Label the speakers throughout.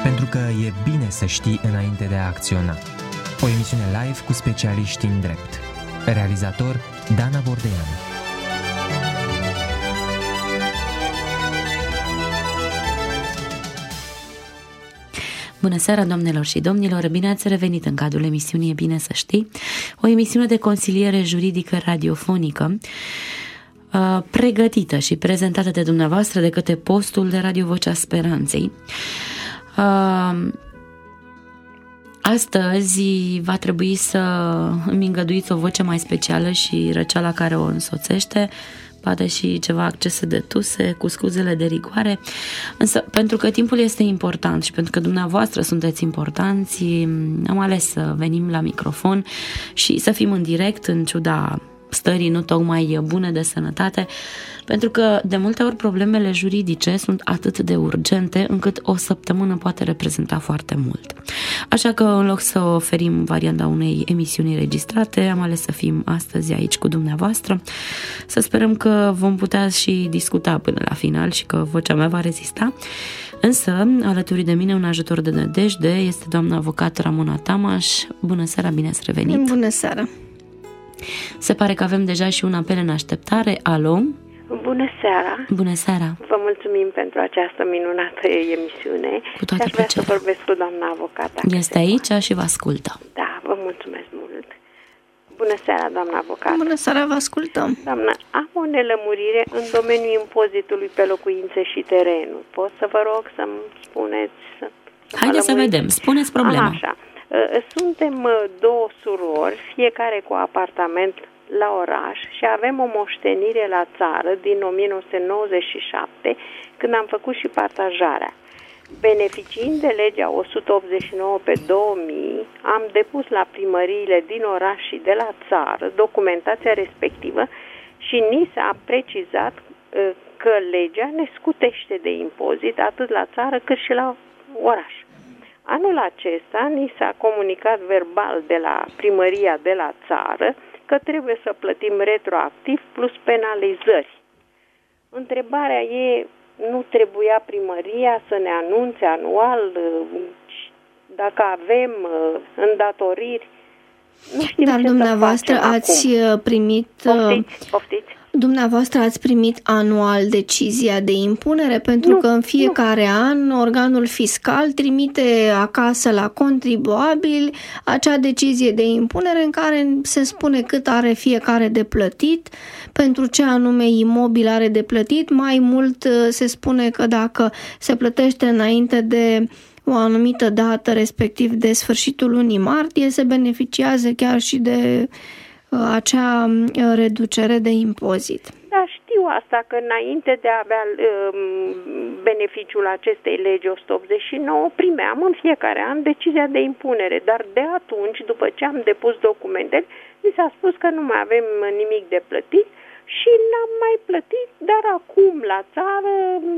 Speaker 1: Pentru că e bine să știi înainte de a acționa. O emisiune live cu specialiști în drept. Realizator Dana Bordeanu.
Speaker 2: Bună seara, doamnelor și domnilor! Bine ați revenit în cadrul emisiunii E bine să știi, o emisiune de consiliere juridică radiofonică pregătită și prezentată de dumneavoastră de către postul de Radio Vocea Speranței. Astăzi va trebui să îmi îngăduiți o voce mai specială și răceala care o însoțește, poate și ceva accese de tuse, cu scuzele de rigoare, însă pentru că timpul este important și pentru că dumneavoastră sunteți importanți, am ales să venim la microfon și să fim în direct în ciuda stării nu tocmai bune de sănătate, pentru că de multe ori problemele juridice sunt atât de urgente încât o săptămână poate reprezenta foarte mult. Așa că în loc să oferim varianta unei emisiuni înregistrate, am ales să fim astăzi aici cu dumneavoastră, să sperăm că vom putea și discuta până la final și că vocea mea va rezista. Însă, alături de mine, un ajutor de nădejde este doamna avocat Ramona Tamaș. Bună seara, bine ați revenit!
Speaker 3: Bună seara!
Speaker 2: Se pare că avem deja și un apel în așteptare. Alo?
Speaker 4: Bună seara!
Speaker 2: Bună seara!
Speaker 4: Vă mulțumim pentru această minunată emisiune.
Speaker 2: Cu toată
Speaker 4: și aș vrea
Speaker 2: plăcerea.
Speaker 4: să vorbesc cu doamna avocată.
Speaker 2: Este aici și vă ascultă.
Speaker 4: Da, vă mulțumesc mult. Bună seara, doamna avocată.
Speaker 3: Bună seara, vă ascultăm.
Speaker 4: Doamna, am o nelămurire în domeniul impozitului pe locuințe și terenuri. Pot să vă rog să-mi spuneți?
Speaker 2: Haideți să vedem. Spuneți problema.
Speaker 4: Așa. Suntem două surori, fiecare cu apartament la oraș și avem o moștenire la țară din 1997, când am făcut și partajarea. Beneficiind de legea 189 pe 2000, am depus la primăriile din oraș și de la țară documentația respectivă și ni s-a precizat că legea ne scutește de impozit atât la țară cât și la oraș. Anul acesta ni s-a comunicat verbal de la primăria de la țară că trebuie să plătim retroactiv plus penalizări. Întrebarea e, nu trebuia primăria să ne anunțe anual dacă avem îndatoriri? Nu știm.
Speaker 3: Dar
Speaker 4: ce
Speaker 3: dumneavoastră
Speaker 4: să facem
Speaker 3: ați
Speaker 4: acum.
Speaker 3: primit...
Speaker 4: Poftiți?
Speaker 3: Dumneavoastră ați primit anual decizia de impunere, pentru că în fiecare an organul fiscal trimite acasă la contribuabil acea decizie de impunere în care se spune cât are fiecare de plătit, pentru ce anume imobil are de plătit. Mai mult se spune că dacă se plătește înainte de o anumită dată, respectiv de sfârșitul lunii martie, se beneficiază chiar și de acea reducere de impozit.
Speaker 4: Da, știu asta, că înainte de a avea beneficiul acestei legi 189, primeam în fiecare an decizia de impunere, dar de atunci, după ce am depus documentele, mi s-a spus că nu mai avem nimic de plătit și n-am mai plătit, dar acum la țară,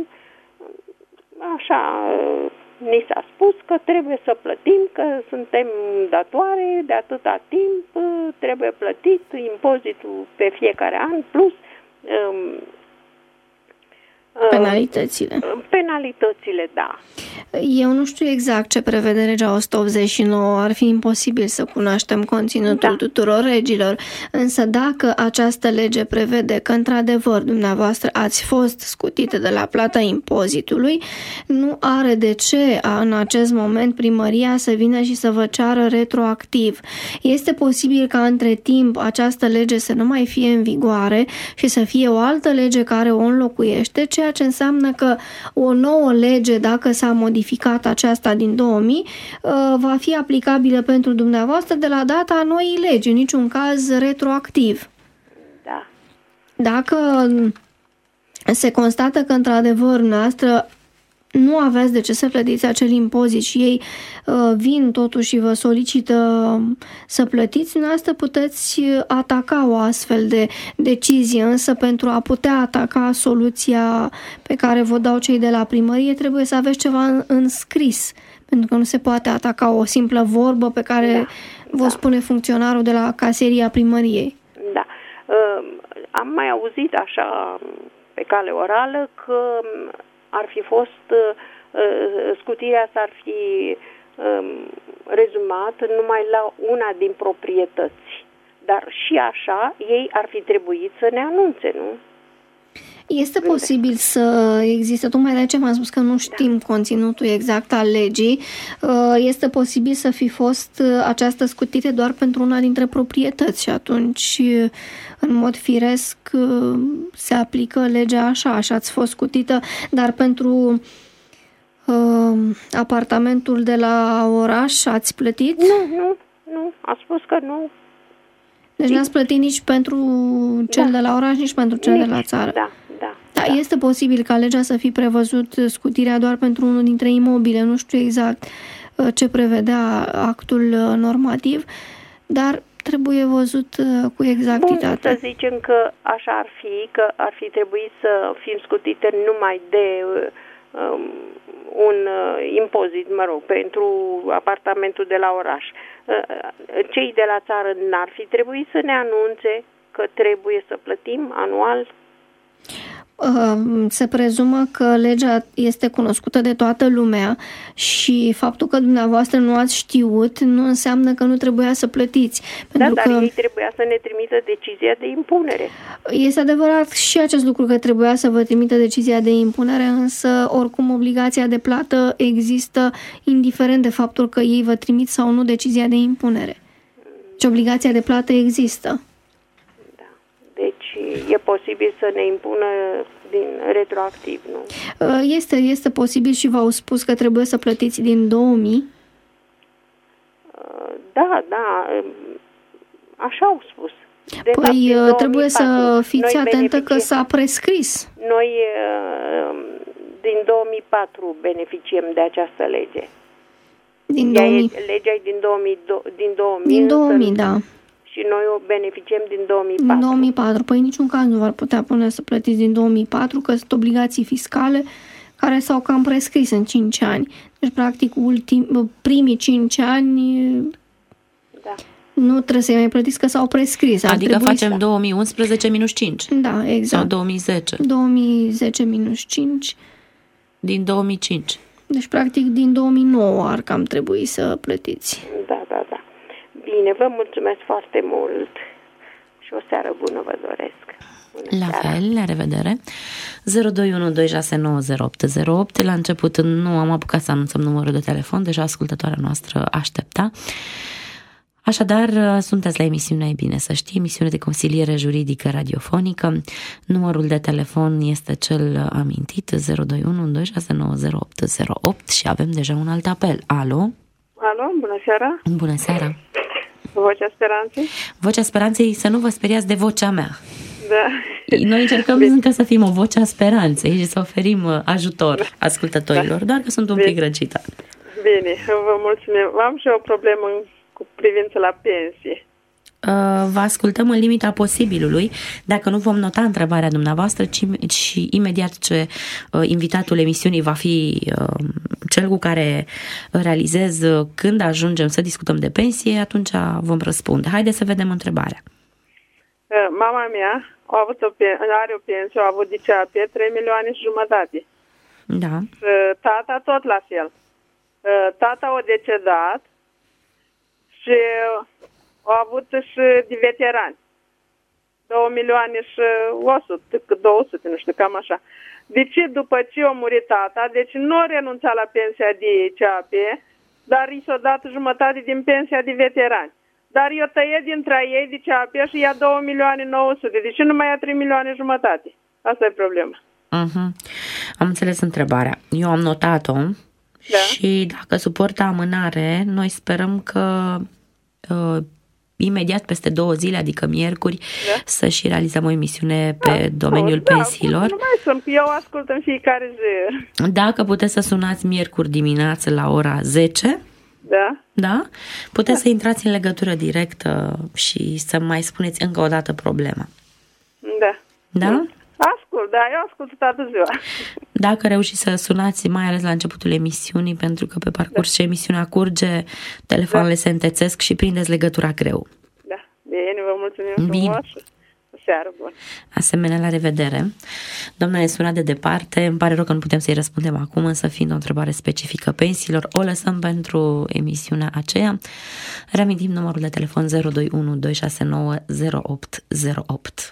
Speaker 4: așa, ni s-a spus că trebuie să plătim, că suntem datoare de atâta timp, trebuie plătit impozitul pe fiecare an plus penalitățile, da.
Speaker 3: Eu nu știu exact ce prevede legea 189, ar fi imposibil să cunoaștem conținutul tuturor legilor, însă dacă această lege prevede că într-adevăr dumneavoastră ați fost scutite de la plata impozitului, nu are de ce în acest moment primăria să vină și să vă ceară retroactiv. Este posibil ca între timp această lege să nu mai fie în vigoare și să fie o altă lege care o înlocuiește, ceea ce înseamnă că o nouă lege, dacă s-a modificat aceasta din 2000, va fi aplicabilă pentru dumneavoastră de la data noii legi, în niciun caz retroactiv.
Speaker 4: Da.
Speaker 3: Dacă se constată că într-adevăr noastră nu aveți de ce să plătiți acel impozit și ei vin totuși și vă solicită să plătiți, dumneavoastră puteți ataca o astfel de decizie, însă pentru a putea ataca soluția pe care vă dau cei de la primărie trebuie să aveți ceva în scris, pentru că nu se poate ataca o simplă vorbă pe care vă spune funcționarul de la caseria primăriei.
Speaker 4: Da. Am mai auzit așa pe cale orală că ar fi fost scutirea s-ar fi rezumat numai la una din proprietăți. Dar și așa, ei ar fi trebuit să ne anunțe, nu?
Speaker 3: Este posibil să existe, tocmai de aceea v-am spus că nu știm conținutul exact al legii, este posibil să fi fost această scutire doar pentru una dintre proprietăți și atunci, în mod firesc, se aplică legea așa ați fost scutită, dar pentru apartamentul de la oraș ați plătit?
Speaker 4: Nu, a spus că nu.
Speaker 3: Deci n-ați plătit nici pentru cel de la oraș, nici pentru cel de la țară. Da, este posibil ca legea să fi prevăzut scutirea doar pentru unul dintre imobile. Nu știu exact ce prevedea actul normativ, dar trebuie văzut cu exactitate.
Speaker 4: Bun, să zicem că așa ar fi, că ar fi trebuit să fim scutite numai de un impozit, pentru apartamentul de la oraș. Cei de la țară n-ar fi trebuit să ne anunțe că trebuie să plătim anual?
Speaker 3: Se prezumă că legea este cunoscută de toată lumea și faptul că dumneavoastră nu ați știut nu înseamnă că nu trebuia să plătiți.
Speaker 4: Dar ei trebuia să ne trimită decizia de impunere.
Speaker 3: Este adevărat și acest lucru, că trebuia să vă trimită decizia de impunere, însă oricum obligația de plată există indiferent de faptul că ei vă trimit sau nu decizia de impunere. Și obligația de plată există.
Speaker 4: Deci e posibil să ne impună din retroactiv, nu?
Speaker 3: Este posibil și v-au spus că trebuie să plătiți din 2000?
Speaker 4: Da, așa au spus.
Speaker 3: De fapt, trebuie să fiți atentă că s-a prescris.
Speaker 4: Noi din 2004 beneficiem de această lege. Legea e din 2000.
Speaker 3: Din 2000, da.
Speaker 4: Și noi o beneficiem din 2004.
Speaker 3: Din 2004. Păi niciun caz nu v-ar putea pune să plătiți din 2004, că sunt obligații fiscale care s-au cam prescris în 5 ani. Deci, practic, primii 5 ani nu trebuie să-i mai plătiți, că s-au prescris.
Speaker 2: Adică facem 2011 minus 5.
Speaker 3: Da, exact.
Speaker 2: Sau 2010.
Speaker 3: 2010 minus 5.
Speaker 2: Din 2005.
Speaker 3: Deci, practic, din 2009 ar cam trebui să plătiți.
Speaker 4: Da. Bine, vă mulțumesc foarte mult și o seară bună vă doresc.
Speaker 2: La fel, la revedere. 02126900808. La început nu am apucat să anunțăm numărul de telefon, deja ascultătoarea noastră aștepta. Așadar, sunteți la emisiunea E bine să știi, emisiune de consiliere juridică radiofonică. Numărul de telefon este cel amintit, 02126900808, și avem deja un alt apel. Alo?
Speaker 5: Alo, bună seara!
Speaker 2: Bună seara!
Speaker 5: Vocea Speranței?
Speaker 2: Vocea Speranței, să nu vă speriați de vocea mea.
Speaker 5: Da.
Speaker 2: Noi încercăm încă să fim o voce a speranței și să oferim ajutor ascultătorilor, doar că sunt un pic răcită.
Speaker 5: Bine, vă mulțumim. Am și o problemă cu privință la pensie.
Speaker 2: Vă ascultăm în limita posibilului, dacă nu vom nota întrebarea dumneavoastră, și imediat ce invitatul emisiunii va fi cel cu care realizez când ajungem să discutăm de pensie, atunci vom răspunde. Haideți să vedem întrebarea.
Speaker 5: Mama mea are o pensie, a avut de CAP 3,5 milioane.
Speaker 2: Da.
Speaker 5: Tata tot la fel. Tata a decedat și a avut și de veterani. 2 milioane și 200, nu știu, cam așa. De ce după ce a murit tata, deci nu a renunțat la pensia de CAP, dar i s-a dat jumătate din pensia de veterani. Dar i-o tăie dintre ei de CAP și ia 2 milioane 900. De ce nu mai ia 3 milioane jumătate? Asta e problema.
Speaker 2: Am înțeles întrebarea. Eu am notat-o și dacă suportă amânare, noi sperăm că imediat peste 2 zile, adică miercuri, să și realizăm o emisiune pe domeniul pensiilor.
Speaker 5: Nu mai sunt, eu ascult în fiecare zi.
Speaker 2: Dacă puteți să sunați miercuri dimineață la ora 10, da? Puteți să intrați în legătură directă și să mai spuneți încă o dată problema. Da?
Speaker 5: Ascult, eu ascult toată ziua.
Speaker 2: Dacă reușiți să sunați, mai ales la începutul emisiunii, pentru că pe parcurs ce emisiunea curge, telefoanele se întețesc și prindeți legătura greu.
Speaker 5: Da, bine, vă mulțumim frumos.
Speaker 4: seară bună.
Speaker 2: Asemenea, la revedere. Doamna ne suna de departe, îmi pare rău că nu putem să-i răspundem acum, însă fiind o întrebare specifică pensiilor, o lăsăm pentru emisiunea aceea. Reamintim numărul de telefon 021 269 0808.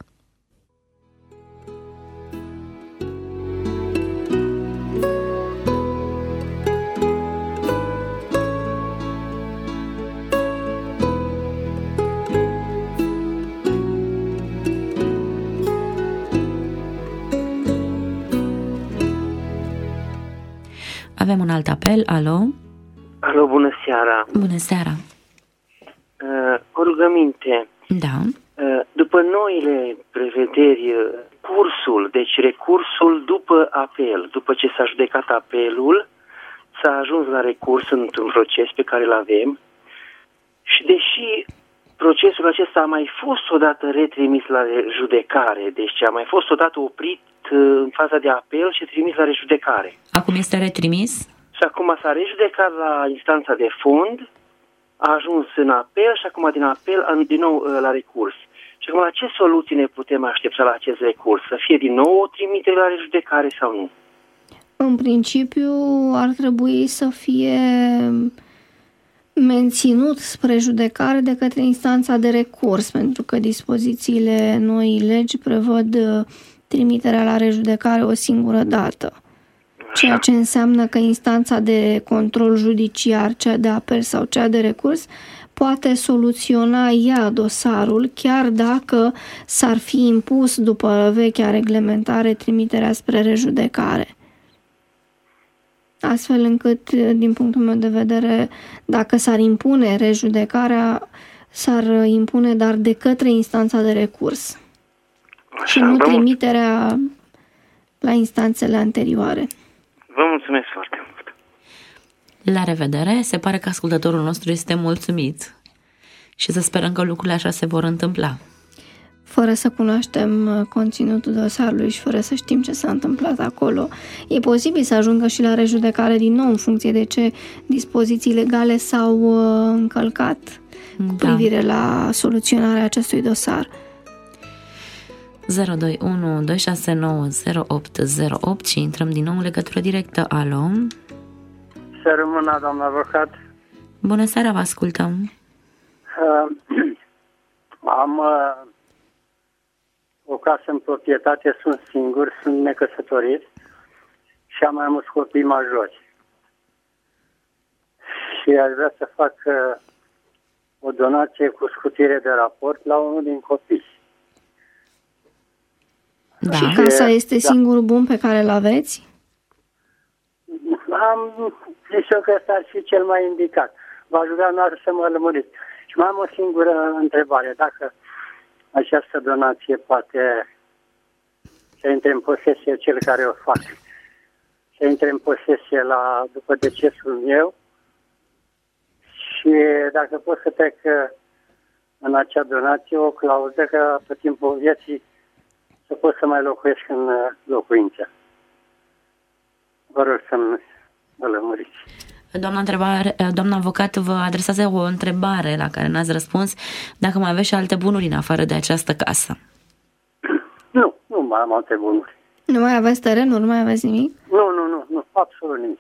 Speaker 2: Avem un alt apel, alo?
Speaker 6: Alo, bună seara!
Speaker 2: Bună seara!
Speaker 6: O rugăminte.
Speaker 2: Da.
Speaker 6: După noile prevederi, deci recursul după apel, după ce s-a judecat apelul, s-a ajuns la recurs într-un proces pe care îl avem și deși procesul acesta a mai fost odată retrimis la judecare, deci a mai fost odată oprit în faza de apel și trimis la rejudecare.
Speaker 2: Acum este retrimis?
Speaker 6: Și acum s-a rejudecat la instanța de fond, a ajuns în apel și acum din apel din nou la recurs. Și acum la ce soluții ne putem aștepta la acest recurs? Să fie din nou o trimitere la rejudecare sau nu?
Speaker 3: În principiu ar trebui să fie menținut spre judecare de către instanța de recurs, pentru că dispozițiile noii legi prevăd trimiterea la rejudecare o singură dată. Ceea ce înseamnă că instanța de control judiciar, cea de apel sau cea de recurs, poate soluționa ea dosarul, chiar dacă s-ar fi impus după vechea reglementare trimiterea spre rejudecare. Astfel încât, din punctul meu de vedere, dacă s-ar impune rejudecarea, s-ar impune dar de către instanța de recurs. Și nu trimiterea la instanțele anterioare.
Speaker 6: Vă mulțumesc foarte mult.
Speaker 2: La revedere. Se pare că ascultătorul nostru este mulțumit și să sperăm că lucrurile așa se vor întâmpla.
Speaker 3: Fără să cunoaștem conținutul dosarului și fără să știm ce s-a întâmplat acolo, e posibil să ajungă și la rejudecare din nou în funcție de ce dispoziții legale s-au încălcat cu privire la soluționarea acestui dosar.
Speaker 2: 021 269 0808 și intrăm din nou în legătură directă. Alo?
Speaker 7: Să rămână, doamna avocat.
Speaker 2: Bună seara, vă ascultăm.
Speaker 7: Am o casă în proprietate, sunt singur, sunt necăsătorit și am mai mulți copii majori. Și aș vrea să fac o donație cu scutire de raport la unul din copii.
Speaker 3: Da. Și casa este singurul bun pe care îl aveți?
Speaker 7: Am zis eu că ăsta ar fi cel mai indicat. V-aș vrea doar să mă lămuriți. Și mai am o singură întrebare. Dacă această donație poate să intre în posesie cel care o fac, să intre în posesie după decesul meu și dacă pot să trec în acea donație o clauză că pe timpul vieții să pot să mai locuiesc în locuință. Vă rog să mă lămuriți.
Speaker 2: Doamna avocat vă adresează o întrebare la care n-ați răspuns, dacă mai aveți și alte bunuri în afară de această casă.
Speaker 7: Nu mai am alte bunuri.
Speaker 3: Nu mai aveți terenuri, nu mai aveți nimic?
Speaker 7: Nu, absolut nimic.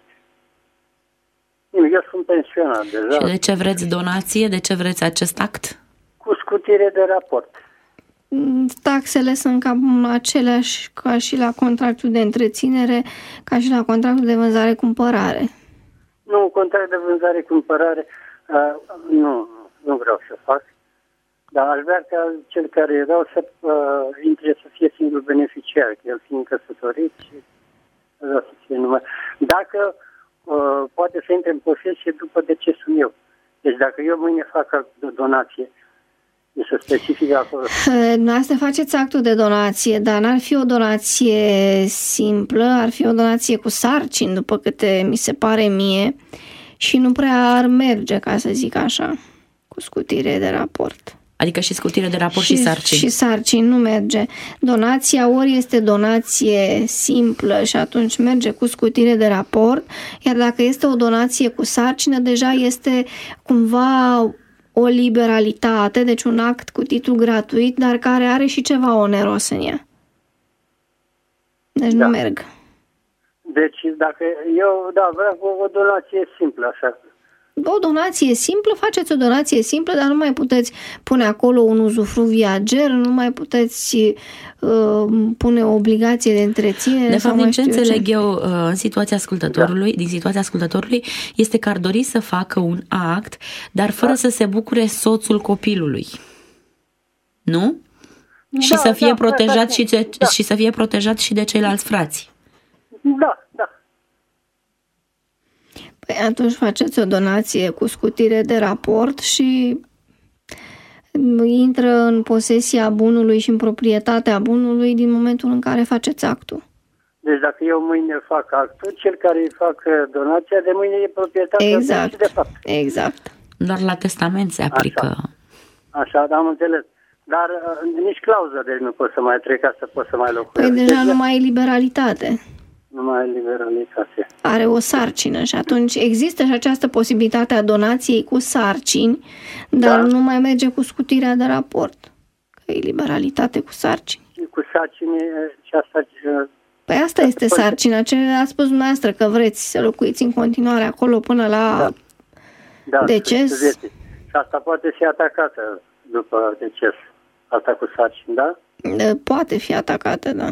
Speaker 7: Eu sunt pensionar deja.
Speaker 2: Și de ce vreți donație? De ce vreți acest act?
Speaker 7: Cu scutire de raport.
Speaker 3: Taxele sunt cam aceleași ca și la contractul de întreținere, ca și la contractul de vânzare-cumpărare.
Speaker 7: Nu, contract de vânzare-cumpărare nu vreau să fac, dar aș vrea ca cel care vreau să intre să fie singur beneficiar, că el fiind căsătorit și vreau să fie numai. Dacă poate să intre în posesie după decesul meu. Deci dacă eu mâine fac o donație, să specifică acolo.
Speaker 3: Dumneavoastră faceți actul de donație, dar n-ar fi o donație simplă, ar fi o donație cu sarcini, după câte mi se pare mie, și nu prea ar merge, ca să zic așa, cu scutire de raport.
Speaker 2: Adică și scutire de raport și sarcini.
Speaker 3: Și sarcini nu merge. Donația ori este donație simplă și atunci merge cu scutire de raport, iar dacă este o donație cu sarcină, deja este cumva o liberalitate, deci un act cu titlu gratuit, dar care are și ceva oneros în ea. Deci nu merg.
Speaker 7: Deci dacă eu, vreau o donație simplă, așa.
Speaker 3: O donație simplă, faceți o donație simplă, dar nu mai puteți pune acolo un uzufru viager, nu mai puteți pune o obligație de întreținere.
Speaker 2: De fapt, din ce înțeleg eu în situația ascultătorului, din situația ascultătorului, este că ar dori să facă un act, dar fără să se bucure soțul copilului. Nu? Și să fie protejat și să fie protejat și de ceilalți frați.
Speaker 7: Da.
Speaker 3: Păi atunci faceți o donație cu scutire de raport și intră în posesia bunului și în proprietatea bunului din momentul în care faceți actul.
Speaker 7: Deci dacă eu mâine fac actul, cel care îi fac donația de mâine e proprietatea
Speaker 3: exact.
Speaker 7: de fapt.
Speaker 3: Exact.
Speaker 2: Doar la testament se aplică.
Speaker 7: Așa, am înțeles. Dar nici clauză deci nu pot să mai trec ca să pot să mai locuiesc.
Speaker 3: Păi deja nu mai e liberalitate.
Speaker 7: Nu mai e liberalitate.
Speaker 3: Are o sarcină și atunci există și această posibilitate a donației cu sarcini, dar nu mai merge cu scutirea de raport. Că e liberalitate cu sarcini.
Speaker 7: Cu sarcini și asta...
Speaker 3: Păi asta este sarcina. Ce a spus dumneavoastră că vreți să locuiți în continuare acolo până la deces.
Speaker 7: Și asta poate fi atacată după deces. Asta cu sarcini, da?
Speaker 3: Poate fi atacată, da.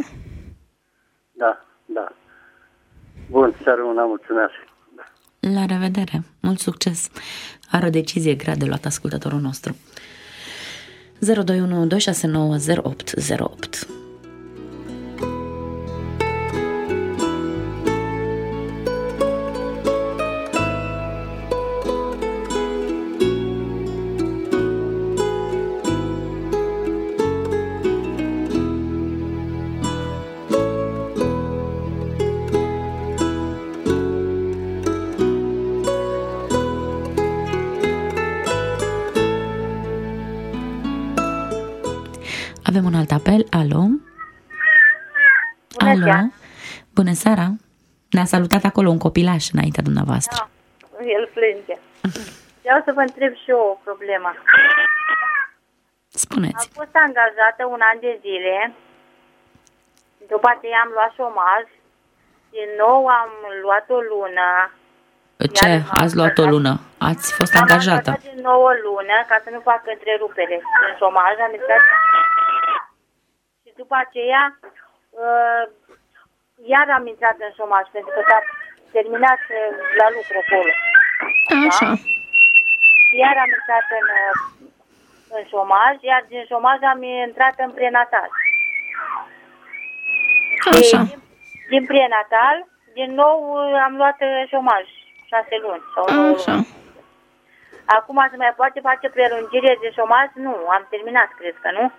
Speaker 7: Da. Bun, seara una, mulțumesc.
Speaker 2: La revedere, mult succes. Are o decizie grea de luat ascultătorul nostru. 021 269 0808. Avem un alt apel. Alo?
Speaker 8: Bună seara.
Speaker 2: Bună seara. Ne-a salutat acolo un copilaș înaintea dumneavoastră.
Speaker 8: El plânge. Vreau să vă întreb și eu o problemă.
Speaker 2: Spuneți.
Speaker 8: Am fost angajată un an de zile. După aceea am luat șomaj. Din nou am luat o lună.
Speaker 2: Ce? Ați luat o lună? Ați fost angajată?
Speaker 8: Am angajat din nou o lună ca să nu fac întrerupere. În șomaj am intrat. Și după aceea iar am intrat în șomaj pentru că s-a terminat la lucru acolo.
Speaker 3: Așa.
Speaker 8: Da? Iar am intrat în șomaj, iar din șomaj am intrat în prenatal.
Speaker 3: Așa.
Speaker 8: Din prenatal, din nou am luat șomaj, 6 luni sau 9 luni. Acum se mai poate face prelungire de șomaj? Nu, am terminat, cred că, nu?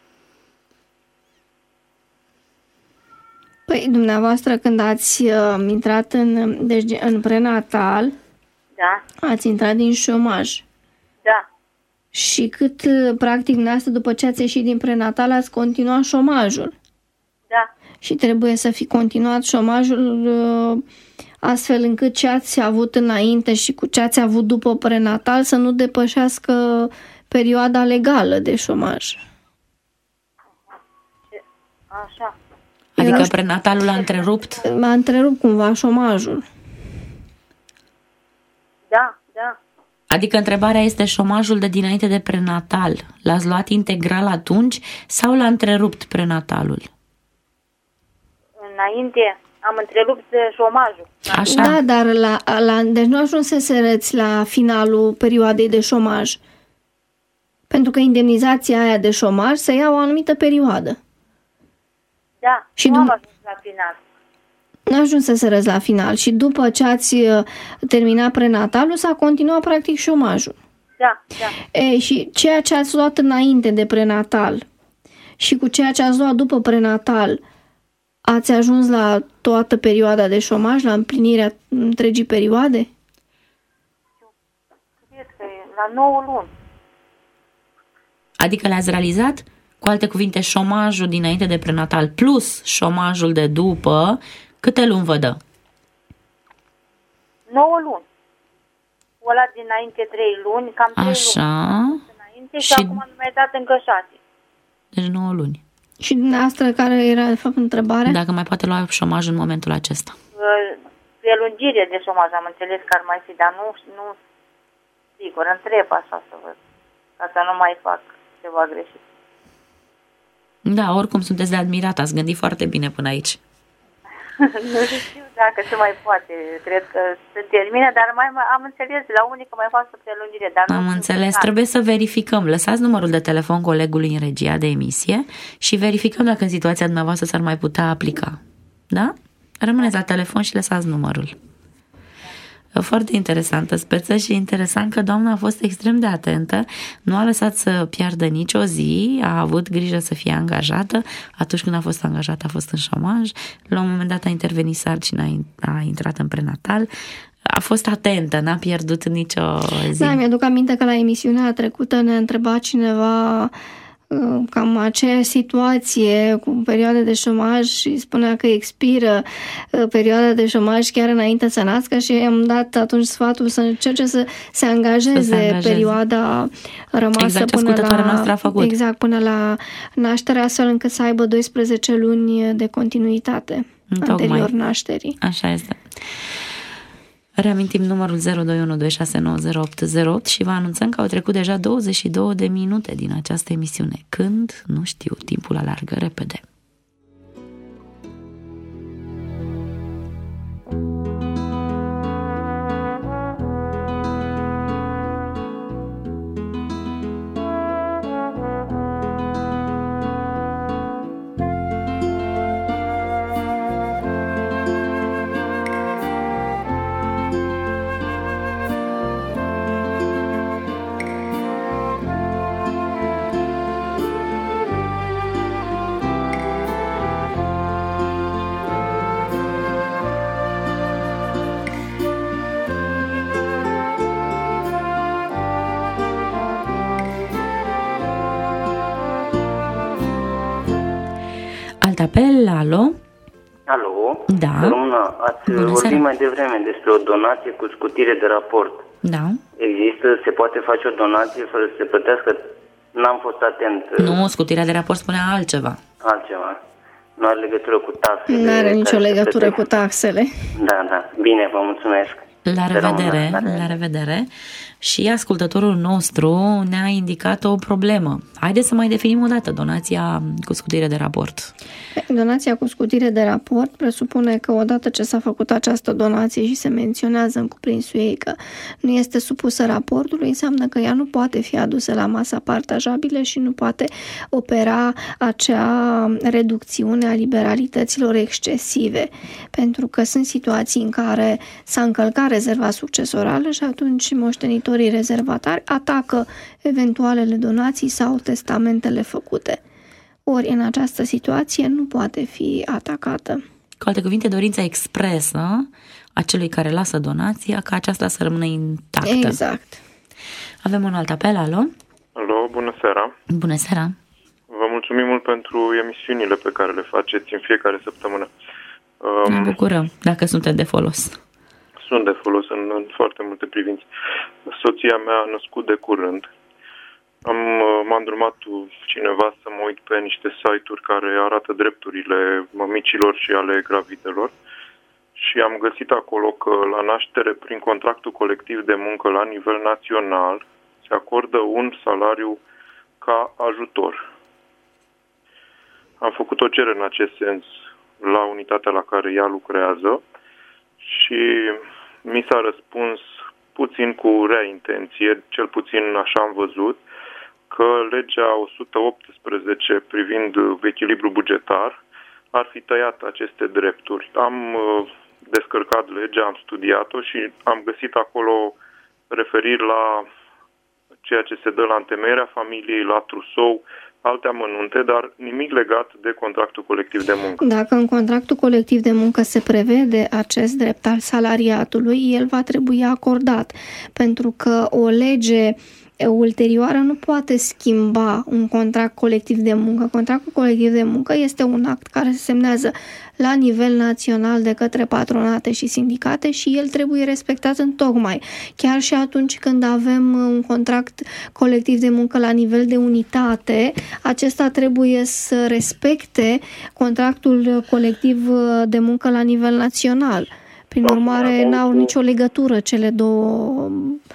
Speaker 3: Păi, dumneavoastră, când ați intrat în prenatal, ați intrat din șomaj.
Speaker 8: Da.
Speaker 3: Și cât, practic, dumneavoastră, după ce ați ieșit din prenatal, ați continuat șomajul.
Speaker 8: Da.
Speaker 3: Și trebuie să fi continuat șomajul astfel încât ce ați avut înainte și cu ce ați avut după prenatal să nu depășească perioada legală de șomaj.
Speaker 8: Așa.
Speaker 2: Adică prenatalul a întrerupt?
Speaker 3: A întrerupt cumva șomajul.
Speaker 8: Da.
Speaker 2: Adică întrebarea este șomajul de dinainte de prenatal. L-ați luat integral atunci sau l-a întrerupt prenatalul?
Speaker 8: Înainte am întrerupt șomajul.
Speaker 2: Așa?
Speaker 3: Da, dar deci nu ajunseseți la finalul perioadei de șomaj. Pentru că indemnizația aia de șomaj se ia o anumită perioadă.
Speaker 8: Da,
Speaker 3: și
Speaker 8: nu am ajuns la final.
Speaker 3: Nu ajunseserăți la final și după ce ați terminat prenatalul s-a continuat practic șomajul.
Speaker 8: Da.
Speaker 3: Și ceea ce ați luat înainte de prenatal și cu ceea ce ați luat după prenatal, ați ajuns la toată perioada de șomaj, la împlinirea întregii perioade?
Speaker 8: Cred că e la 9 luni.
Speaker 2: Adică le-ați realizat? Cu alte cuvinte, șomajul dinainte de prenatal plus șomajul de după, câte luni vă dă?
Speaker 8: 9 luni. ăla dinainte 3 luni, cam 3 luni înainte și acum mi-a mai dat încă 6.
Speaker 2: Deci 9 luni.
Speaker 3: Și dumneavoastră care era de fapt întrebarea?
Speaker 2: Dacă mai poate lua șomaj în momentul acesta.
Speaker 8: Prelungire de șomaj, am înțeles că ar mai fi, dar nu sigur, întreb așa să văd, ca să nu mai fac ceva greșit.
Speaker 2: Da, oricum sunteți de admirat, ați gândit foarte bine până aici.
Speaker 8: Nu știu dacă se mai poate, cred că se termină, dar am înțeles la unii că mai fac o prelungire. Dar
Speaker 2: am înțeles, trebuie să verificăm. Lăsați numărul de telefon colegului în regia de emisie și verificăm dacă în situația dumneavoastră s-ar mai putea aplica. Da? Rămâneți la telefon și lăsați numărul. Foarte interesantă speță și interesant că doamna a fost extrem de atentă, nu a lăsat să piardă nicio zi, a avut grijă să fie angajată, atunci când a fost angajată a fost în șomaj, la un moment dat a intervenit sarcina, a intrat în prenatal, a fost atentă, n-a pierdut nicio zi.
Speaker 3: Da, mi-aduc aminte că la emisiunea trecută ne-a întrebat cineva cam aceeași situație cu perioada de șomaj și spunea că expiră perioada de șomaj chiar înainte să nască și am dat atunci sfatul să încerce să se angajeze perioada rămasă
Speaker 2: exact
Speaker 3: până la naștere, astfel încât să aibă 12 luni de continuitate anterior nașterii.
Speaker 2: Așa este. Reamintim numărul 0212690808 și vă anunțăm că au trecut deja 22 de minute din această emisiune. Când? Nu știu, timpul alargă repede. Apel, alo?
Speaker 6: Alo?
Speaker 2: Da.
Speaker 6: Domnă, ați vorbit mai devreme despre o donație cu scutire de raport.
Speaker 2: Da.
Speaker 6: Se poate face o donație fără să se plătească? N-am fost atent.
Speaker 2: Nu, scutirea de raport spunea altceva.
Speaker 6: Altceva. Nu are legătură cu taxele?
Speaker 3: Nu are nicio legătură cu taxele.
Speaker 6: Da. Bine, vă mulțumesc.
Speaker 2: La revedere, la revedere. Și ascultătorul nostru ne-a indicat o problemă. Haideți să mai definim o dată donația cu scutire de raport.
Speaker 3: Donația cu scutire de raport presupune că odată ce s-a făcut această donație și se menționează în cuprinsul ei că nu este supusă raportului, înseamnă că ea nu poate fi adusă la masa partajabilă și nu poate opera acea reducțiune a liberalităților excesive, pentru că sunt situații în care s-a încălcat rezerva succesorală și atunci moștenitorii rezervatari atacă eventualele donații sau testamentele făcute. Ori în această situație nu poate fi atacată.
Speaker 2: Cu alte cuvinte, dorința expresă a celui care lasă donația ca aceasta să rămână intactă.
Speaker 3: Exact.
Speaker 2: Avem un alt apel, alo?
Speaker 9: Alo, bună seara.
Speaker 2: Bună seara.
Speaker 9: Vă mulțumim mult pentru emisiunile pe care le faceți în fiecare săptămână.
Speaker 2: Ne bucurăm dacă sunteți de folos.
Speaker 9: Sunt de folos în foarte multe privințe. Soția mea a născut de curând. M-a îndrumat cineva să mă uit pe niște site-uri care arată drepturile mămicilor și ale gravidelor și am găsit acolo că la naștere, prin contractul colectiv de muncă la nivel național, se acordă un salariu ca ajutor. Am făcut o cerere în acest sens la unitatea la care ea lucrează și mi s-a răspuns puțin cu rea intenție, cel puțin așa am văzut, că legea 118 privind echilibru bugetar ar fi tăiat aceste drepturi. Am descărcat legea, am studiat-o și am găsit acolo referiri la ceea ce se dă la întemeierea familiei, la trusou, alte amănunte, dar nimic legat de contractul colectiv de muncă.
Speaker 3: Dacă în contractul colectiv de muncă se prevede acest drept al salariatului, el va trebui acordat, pentru că o lege ulterioară nu poate schimba un contract colectiv de muncă. Contractul colectiv de muncă este un act care se semnează la nivel național de către patronate și sindicate și el trebuie respectat întocmai. Chiar și atunci când avem un contract colectiv de muncă la nivel de unitate, acesta trebuie să respecte contractul colectiv de muncă la nivel național. Prin urmare, n-au nicio legătură cele două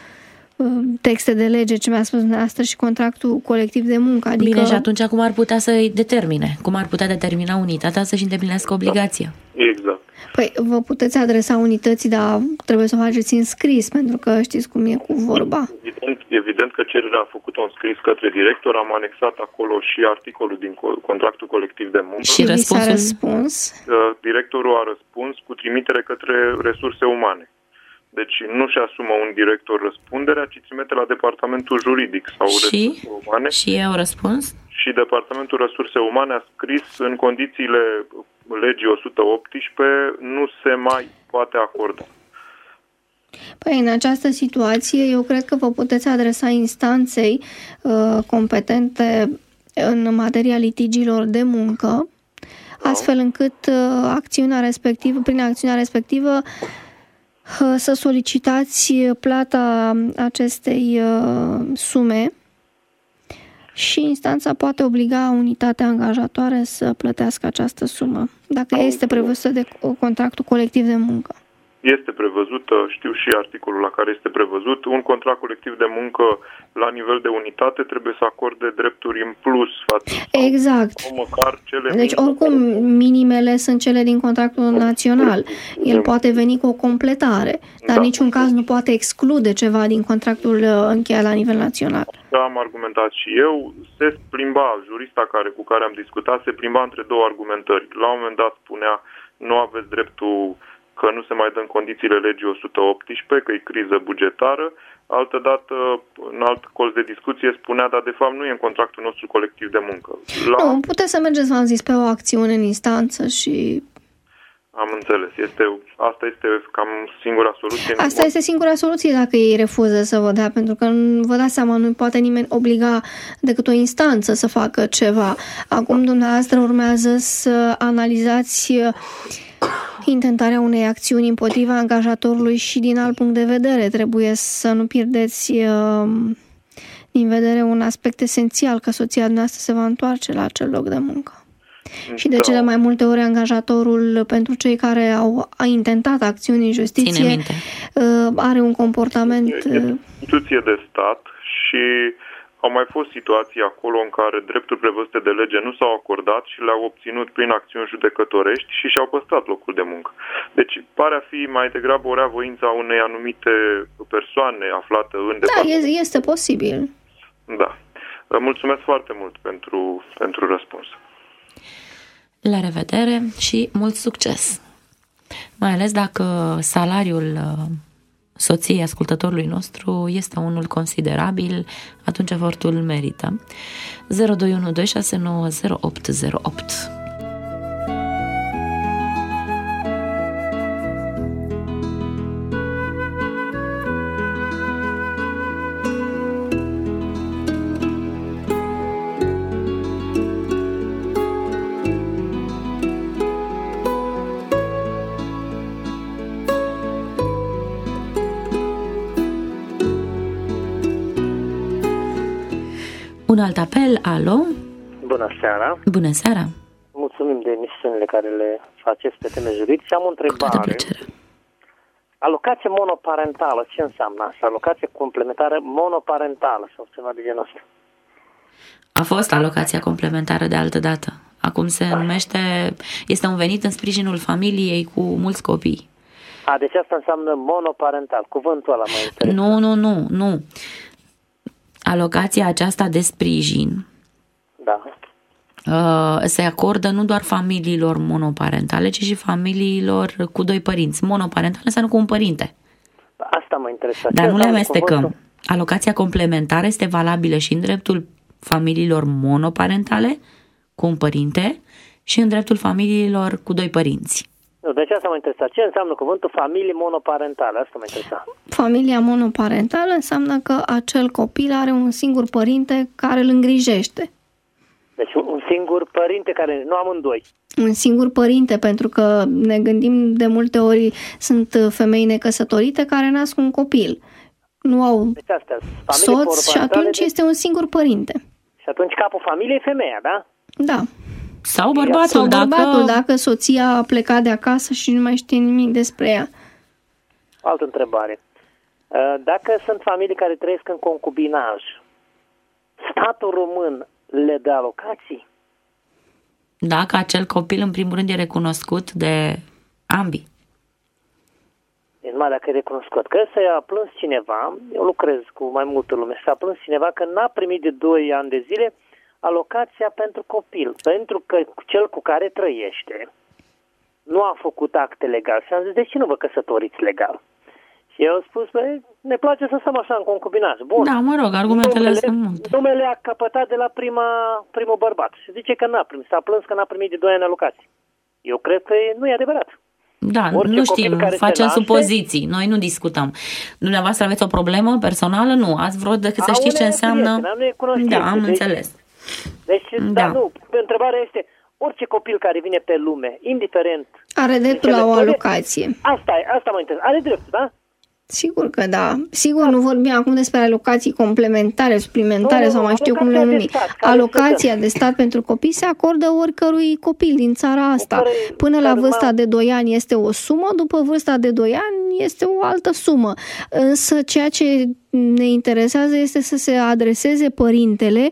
Speaker 3: texte de lege, ce mi-a spus dumneavoastră, și contractul colectiv de muncă. Adică...
Speaker 2: Bine, și atunci cum ar putea să-i determine? Cum ar putea determina unitatea să-și îndeplinească obligația?
Speaker 9: Exact.
Speaker 3: Păi, vă puteți adresa unității, dar trebuie să o faceți în scris, pentru că știți cum e cu vorba.
Speaker 9: Evident că cererea a făcut-o în scris către director, am anexat acolo și articolul din contractul colectiv de muncă.
Speaker 3: Și răspunsul? S-a răspuns?
Speaker 9: Directorul a răspuns cu trimitere către resurse umane. Deci nu și asumă un director răspunderea, ci trimite la departamentul juridic sau resurse umane.
Speaker 2: Și ei au răspuns?
Speaker 9: Și departamentul resurse umane a scris în condițiile legii 118 nu se mai poate acorda.
Speaker 3: Păi, în această situație, eu cred că vă puteți adresa instanței competente în materia litigiilor de muncă, astfel încât prin acțiunea respectivă, să solicitați plata acestei sume și instanța poate obliga unitatea angajatoare să plătească această sumă, dacă este prevăzută de contractul colectiv de muncă.
Speaker 9: Este prevăzută, știu și articolul la care este prevăzut, un contract colectiv de muncă la nivel de unitate trebuie să acorde drepturi în plus față.
Speaker 3: Exact.
Speaker 9: Măcar cele
Speaker 3: deci oricum minimele sunt cele din contractul național. El poate veni cu o completare, dar în niciun caz nu poate exclude ceva din contractul încheiat la nivel național.
Speaker 9: Da, am argumentat și eu. Se plimba, jurista cu care am discutat, se plimba între două argumentări. La un moment dat spunea, nu aveți dreptul că nu se mai dă în condițiile legii 118, că e criză bugetară. Altădată, în alt colț de discuție, spunea, dar de fapt nu e în contractul nostru colectiv de muncă.
Speaker 3: Nu, puteți să mergeți, v-am zis, pe o acțiune în instanță și...
Speaker 9: Am înțeles. Asta este cam singura soluție.
Speaker 3: Asta este singura soluție dacă ei refuză să vă dea, pentru că vă dați seama, nu poate nimeni obliga decât o instanță să facă ceva. Acum dumneavoastră urmează să analizați intentarea unei acțiuni împotriva angajatorului și din alt punct de vedere. Trebuie să nu pierdeți din vedere un aspect esențial, că soția dumneavoastră se va întoarce la acel loc de muncă. Și de cele mai multe ori angajatorul, pentru cei care au intentat acțiuni în justiție, are un comportament...
Speaker 9: Instituție de stat și au mai fost situații acolo în care drepturi prevăzute de lege nu s-au acordat și le-au obținut prin acțiuni judecătorești și și-au păstrat locul de muncă. Deci pare a fi mai degrabă o reavoință a unei anumite persoane aflate în departament.
Speaker 3: Da, este posibil.
Speaker 9: Da. Mulțumesc foarte mult pentru răspuns.
Speaker 2: La revedere și mult succes! Mai ales dacă salariul soției ascultătorului nostru este unul considerabil, atunci efortul merită. 0212690808. Un alt apel, alo?
Speaker 10: Bună seara!
Speaker 2: Bună seara!
Speaker 10: Mulțumim de emisiunile care le faceți pe teme juridice. Am o întrebare. Alocație monoparentală, ce înseamnă asta? Alocație complementară monoparentală sau ceva de genul ăsta?
Speaker 2: A fost alocația complementară de altă dată. Acum se numește, este un venit în sprijinul familiei cu mulți copii.
Speaker 10: Deci asta înseamnă monoparental, cuvântul ăla mai interesant.
Speaker 2: Nu. Alocația aceasta de sprijin se acordă nu doar familiilor monoparentale, ci și familiilor cu doi părinți. Monoparentale înseamnă cu un părinte.
Speaker 10: Asta mă interesează.
Speaker 2: Dar nu le amestecăm. Alocația complementară este valabilă și în dreptul familiilor monoparentale cu un părinte și în dreptul familiilor cu doi părinți.
Speaker 10: Deci asta mă interesa. Ce înseamnă cuvântul familie monoparentală? Asta mă interesa.
Speaker 3: Familia monoparentală înseamnă că acel copil are un singur părinte care îl îngrijește.
Speaker 10: Deci un singur părinte care nu amândoi.
Speaker 3: Un singur părinte, pentru că ne gândim de multe ori, sunt femei necăsătorite care nasc un copil. Nu au
Speaker 10: deci astea,
Speaker 3: soț și atunci este un singur părinte.
Speaker 10: Și atunci capul familiei e femeia, da?
Speaker 3: Da.
Speaker 2: Sau bărbatul,
Speaker 3: dacă soția a plecat de acasă și nu mai știe nimic despre ea.
Speaker 10: Altă întrebare. Dacă sunt familii care trăiesc în concubinaj, statul român le dă alocații?
Speaker 2: Dacă acel copil, în primul rând, e recunoscut de ambii.
Speaker 10: Numai dacă e recunoscut. Că s-a plâns cineva, eu lucrez cu mai multă lume, s-a plâns cineva că n-a primit de 2 ani de zile alocația pentru copil, pentru că cel cu care trăiește nu a făcut acte legal. Și am zis, de ce nu vă căsătoriți legal? Și eu am spus, ne place să stăm așa în concubinaj. Bun.
Speaker 2: Da, mă rog, argumentele sunt multe.
Speaker 10: Numele a căpătat de la primul bărbat și zice că n-a primit. S-a plâns că n-a primit de 2 ani alocație. Eu cred că nu e adevărat.
Speaker 2: Da, nu știm, facem supoziții, noi nu discutăm. Dumneavoastră aveți o problemă personală? Nu, ați vreo decât să știți ce înseamnă? Da, am înțeles.
Speaker 10: Deci, nu, întrebarea este, orice copil care vine pe lume, indiferent...
Speaker 3: Are dreptul la o alocație.
Speaker 10: Asta mă interesează. Are dreptul, da?
Speaker 3: Sigur că da. Sigur, nu vorbim acum despre alocații complementare, suplimentare sau mai știu cum le numi. Alocația de stat pentru copii se acordă oricărui copil din țara asta. Până la vârsta de 2 ani este o sumă, după vârsta de 2 ani este o altă sumă. Însă ceea ce ne interesează este să se adreseze părintele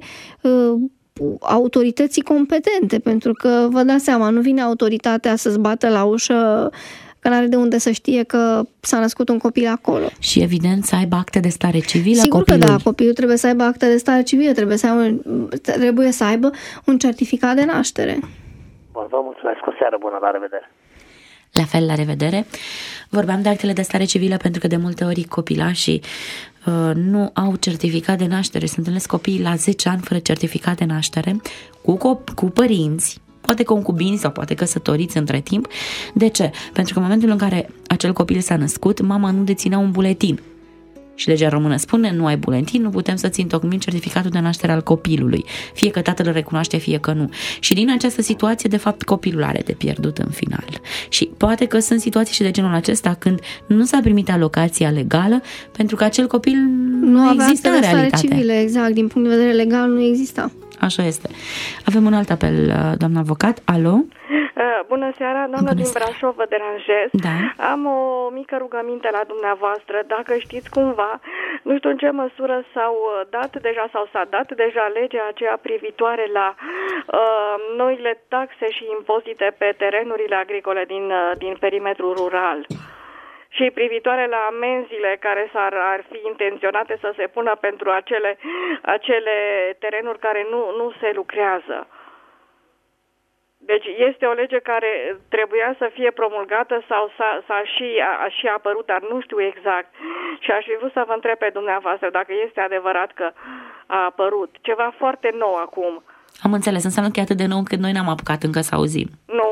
Speaker 3: autorității competente, pentru că vă dați seama, nu vine autoritatea să-ți bată la ușă că n-are de unde să știe că s-a născut un copil acolo.
Speaker 2: Și evident să aibă acte de stare civilă.
Speaker 3: Sigur copilul. Că da, copilul trebuie să aibă acte de stare civilă, trebuie să aibă un certificat de naștere.
Speaker 10: Bun, vă mulțumesc, o seară bună, la revedere.
Speaker 2: La fel, la revedere. Vorbeam de actele de stare civilă pentru că de multe ori copilașii nu au certificat de naștere. Se întâlnesc copiii la 10 ani fără certificat de naștere, cu părinți, poate concubini sau poate căsătoriți între timp. De ce? Pentru că în momentul în care acel copil s-a născut, mama nu deținea un buletin. Și legea română spune, nu ai buletin, nu putem să-ți întocmim certificatul de naștere al copilului. Fie că tatăl îl recunoaște, fie că nu. Și din această situație, de fapt, copilul are de pierdut în final. Și poate că sunt situații și de genul acesta când nu s-a primit alocația legală pentru că acel copil nu există în realitate.
Speaker 3: Civile, exact, din punct de vedere legal nu exista.
Speaker 2: Așa este. Avem un alt apel, doamna avocat. Alo?
Speaker 11: Bună seara, doamnă din Brașov, vă deranjez.
Speaker 2: Da.
Speaker 11: Am o mică rugăminte la dumneavoastră. Dacă știți cumva, nu știu în ce măsură s-a dat deja legea aceea privitoare la noile taxe și impozite pe terenurile agricole din perimetrul rural. Și privitoare la amenziile care ar fi intenționate să se pună pentru acele terenuri care nu se lucrează. Deci este o lege care trebuia să fie promulgată sau s-a și apărut, dar nu știu exact. Și aș fi vrut să vă întreb pe dumneavoastră dacă este adevărat că a apărut. Ceva foarte nou acum.
Speaker 2: Am înțeles, înseamnă că e atât de nou încât noi n-am apucat încă să auzim.
Speaker 11: Nu.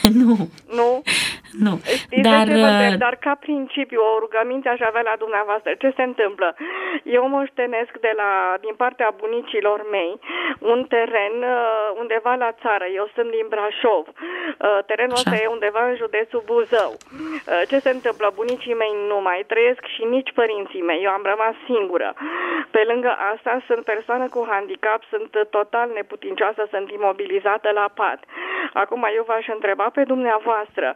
Speaker 11: Nu. Știți de ce vă întreb? Dar ca principiu, o rugăminte aș avea la dumneavoastră. Ce se întâmplă? Eu moștenesc din partea bunicilor mei un teren undeva la țară. Eu sunt din Brașov. Terenul ăsta e undeva în județul Buzău. Ce se întâmplă? Bunicii mei nu mai trăiesc și nici părinții mei. Eu am rămas singură. Pe lângă asta sunt persoană cu handicap, sunt total neputincioasă, sunt imobilizată la pat. Acum eu v-aș întreba pe dumneavoastră,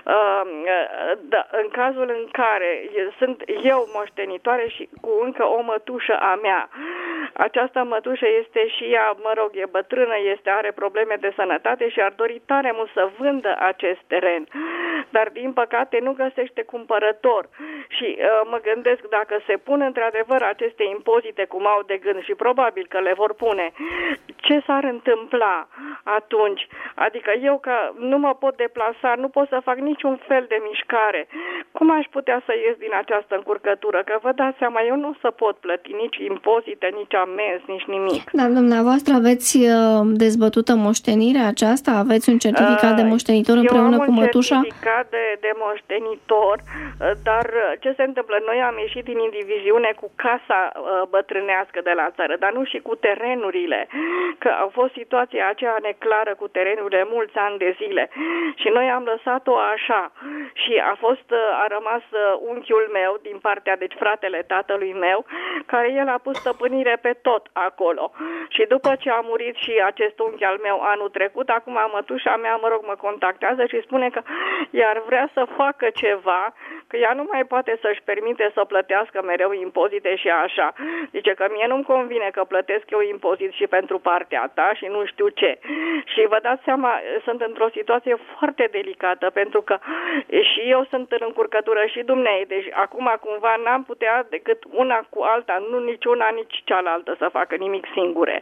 Speaker 11: în cazul în care sunt eu moștenitoare și cu încă o mătușă a mea, această mătușă este și ea, e bătrână, are probleme de sănătate și ar dori tare mult să vândă acest teren, dar din păcate nu găsește cumpărător și mă gândesc dacă se pun într-adevăr aceste impozite cum au de gând și probabil că le vor pune, ce s-ar întâmpla atunci? Adică eu că nu mă pot deplasa, nu pot să fac niciun fel de mișcare. Cum aș putea să ies din această încurcătură? Că vă dați seama, eu nu o să pot plăti nici impozite, nici amenzi, nici nimic.
Speaker 3: Dar dumneavoastră aveți dezbătută moștenirea aceasta? Aveți un certificat de moștenitor împreună cu mătușa?
Speaker 11: Eu am un certificat de moștenitor, dar ce se întâmplă? Noi am ieșit din indiviziune cu casa bătrânească de la țară, dar nu și cu terenurile, că au fost situația aceea neclară cu terenurile mulți ani de zile și noi am lăsat-o așa și a rămas unchiul meu din partea, deci fratele tatălui meu, care el a pus stăpânire pe tot acolo și după ce a murit și acest unchi al meu anul trecut, acum mătușa mea, mă contactează și spune că iar vrea să facă ceva, că ea nu mai poate să-și permite să plătească mereu impozite și așa. Zice că mie nu-mi convine că plătesc eu impozit și pentru partea ta și nu știu ce. Și vă dați seama, sunt într-o situație foarte delicată, pentru că și eu sunt în încurcătură și dumnei, deci acum cumva n-am putea decât una cu alta, nu nici una, nici cealaltă să facă nimic singure.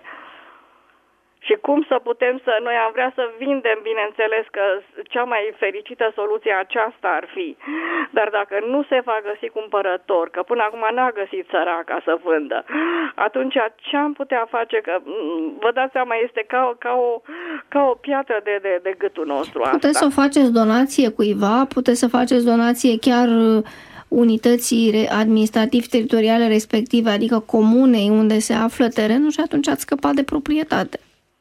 Speaker 11: Și cum să putem să... Noi am vrea să vindem, bineînțeles că cea mai fericită soluție aceasta ar fi. Dar dacă nu se va găsi cumpărător, că până acum n-a găsit săraca să vândă, atunci ce am putea face? Că vă dați seama, este ca o piatră de gâtul nostru asta.
Speaker 3: Puteți să o faceți donație cuiva, puteți să faceți donație chiar unității administrativ-teritoriale respective, adică comunei unde se află terenul și atunci ați scăpat de proprietate.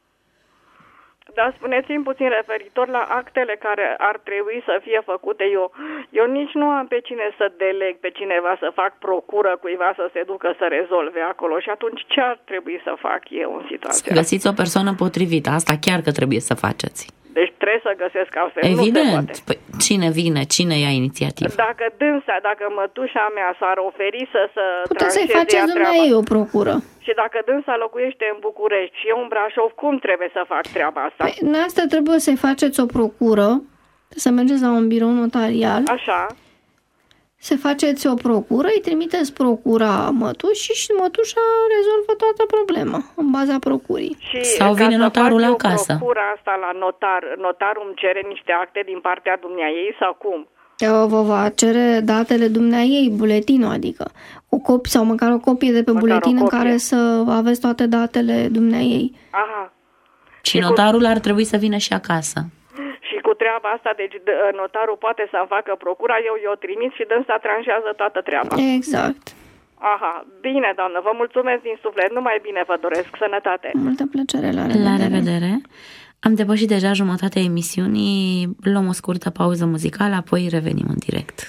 Speaker 11: Dar spuneți-mi puțin referitor la actele care ar trebui să fie făcute. Eu nici nu am pe cine să deleg pe cineva să fac procură cuiva să se ducă să rezolve acolo. Și atunci ce ar trebui să fac eu în situația?
Speaker 2: Să găsiți o persoană potrivită. Asta chiar că trebuie să faceți.
Speaker 11: Deci trebuie să găsesc altfel.
Speaker 2: Evident. Păi, cine vine? Cine ia inițiativă?
Speaker 11: Dacă mătușa mea s-ar oferi să
Speaker 3: puteți să-i faceți dumneavoastră o procură.
Speaker 11: Și dacă dânsa locuiește în București și eu în Brașov, cum trebuie să fac treaba asta?
Speaker 3: Păi, asta trebuie să-i faceți o procură, să mergeți la un birou notarial.
Speaker 11: Așa.
Speaker 3: Să faceți o procură, îi trimiteți procura mătușii și mătușa rezolvă toată problema în baza procurii.
Speaker 11: Și
Speaker 2: sau vine notarul la casă.
Speaker 11: Procura asta la notarul îmi cere niște acte din partea dumneaei sau cum?
Speaker 3: Vă va cere datele dumneaei, buletinul, adică o copie sau măcar o copie de pe buletin în care să aveți toate datele dumneaei.
Speaker 11: Aha.
Speaker 2: Și notarul ar trebui să vină și acasă.
Speaker 11: Și cu treaba asta, deci notarul poate să facă procura, eu o trimit și dânsa tranșează toată treaba.
Speaker 3: Exact.
Speaker 11: Aha, bine, doamnă, vă mulțumesc din suflet, numai bine vă doresc, sănătate.
Speaker 3: Multă plăcere, la revedere.
Speaker 2: La revedere. Am depășit deja jumătatea emisiunii, luăm o scurtă pauză muzicală, apoi revenim în direct.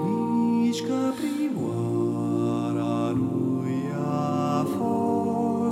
Speaker 12: Primoara lui a fost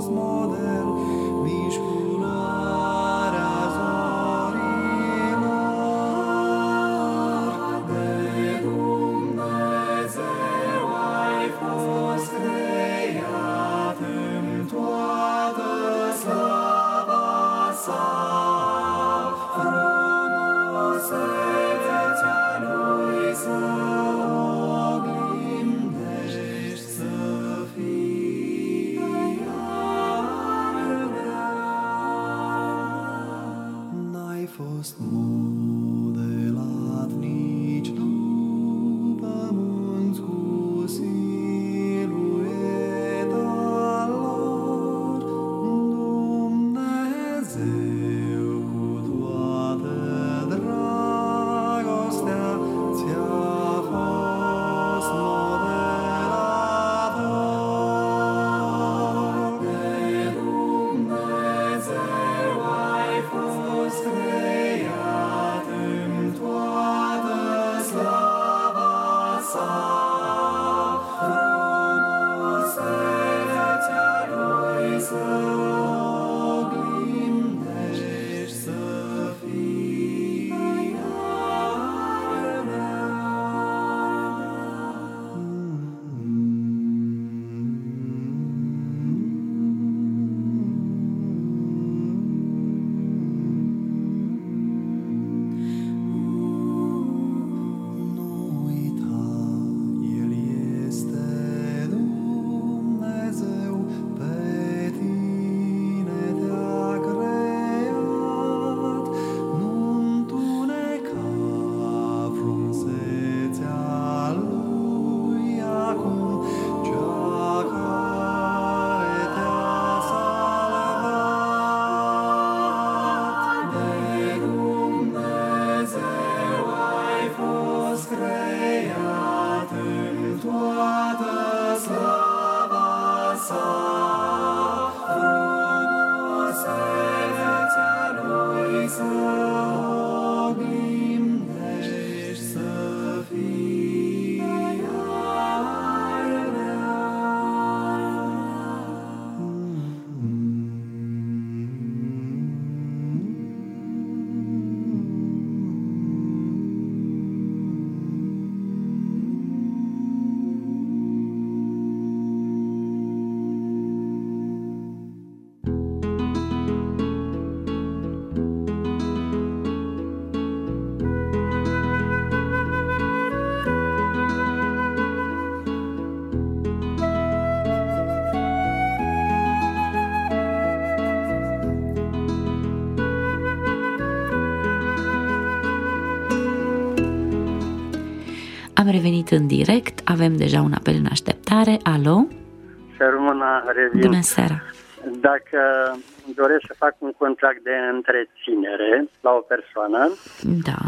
Speaker 2: revenit în direct, avem deja un apel în așteptare. Alo?
Speaker 7: Să rămână, revin.
Speaker 2: Bună seara!
Speaker 7: Dacă doresc să fac un contract de întreținere la o persoană,
Speaker 2: da.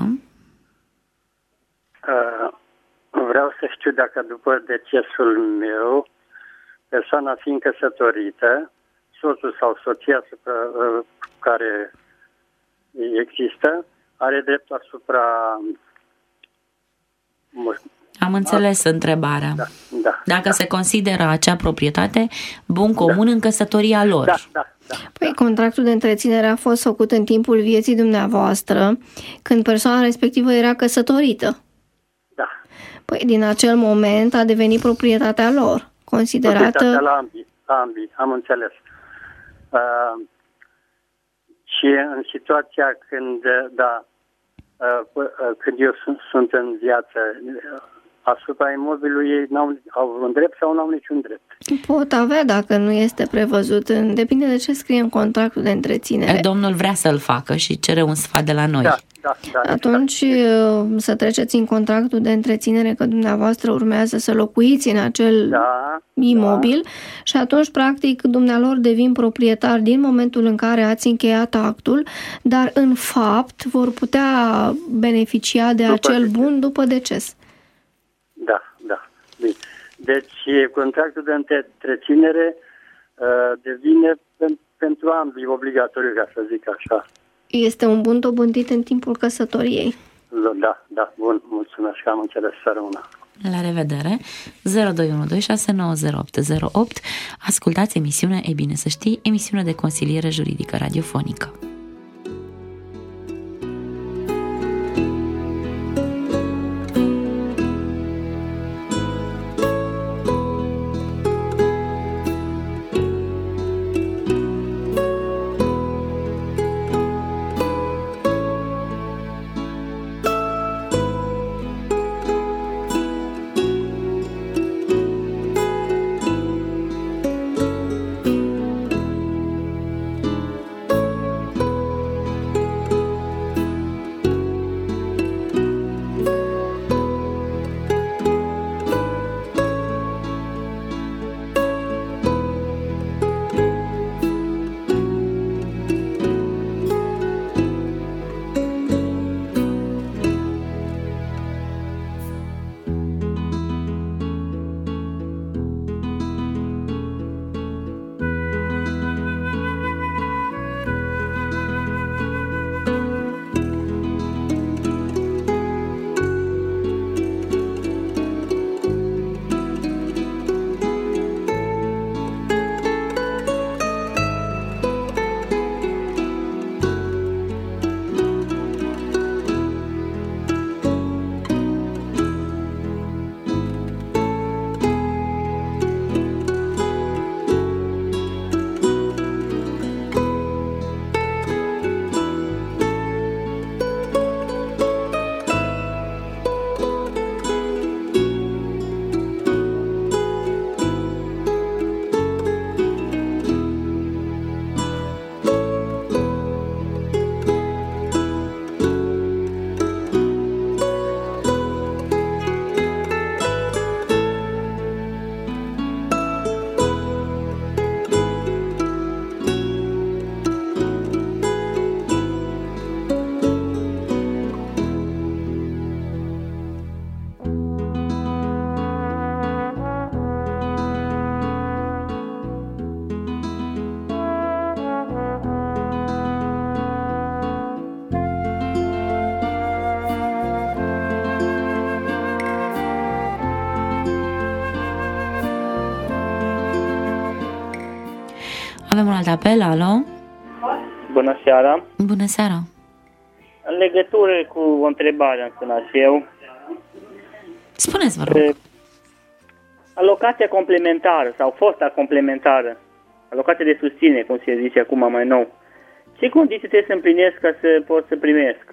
Speaker 7: Vreau să știu dacă după decesul meu, persoana fiind căsătorită, soțul sau soția care există, are dreptul asupra...
Speaker 2: Am înțeles întrebarea.
Speaker 7: Da.
Speaker 2: Dacă se consideră acea proprietate bun comun în căsătoria lor.
Speaker 7: Da.
Speaker 3: Păi contractul de întreținere a fost făcut în timpul vieții dumneavoastră, când persoana respectivă era căsătorită.
Speaker 7: Da.
Speaker 3: Păi din acel moment a devenit proprietatea lor, considerată...
Speaker 7: Proprietatea la ambii, am înțeles. Și în situația când eu sunt în viață, asupra imobilului ei au un drept sau nu au niciun drept?
Speaker 3: Pot avea dacă nu este prevăzut. Depinde de ce scrie în contractul de întreținere.
Speaker 2: Domnul vrea să-l facă și cere un sfat de la noi.
Speaker 7: Da,
Speaker 3: atunci să treceți în contractul de întreținere că dumneavoastră urmează să locuiți în acel imobil și atunci practic dumnealor devin proprietari din momentul în care ați încheiat actul, dar în fapt vor putea beneficia de acel bun după deces.
Speaker 7: Da. Bine. Deci contractul de întreținere devine pentru ambii obligatoriu, ca să zic așa.
Speaker 3: Este un bun dobândit în timpul căsătoriei.
Speaker 7: Da, bun, mulțumesc că am înțeles, să rămână.
Speaker 2: La revedere. 0212690808. Ascultați emisiunea E bine să știi, emisiune de consiliere juridică radiofonică. Avem un alt apel, alo?
Speaker 12: Bună seara!
Speaker 2: Bună seara!
Speaker 12: În legătură cu o întrebare am sunat eu.
Speaker 2: Spuneți, vă rog.
Speaker 12: Alocația complementară sau fosta complementară, alocația de susținere, cum se zice acum mai nou, ce condiții trebuie să împlinesc ca să pot să primesc?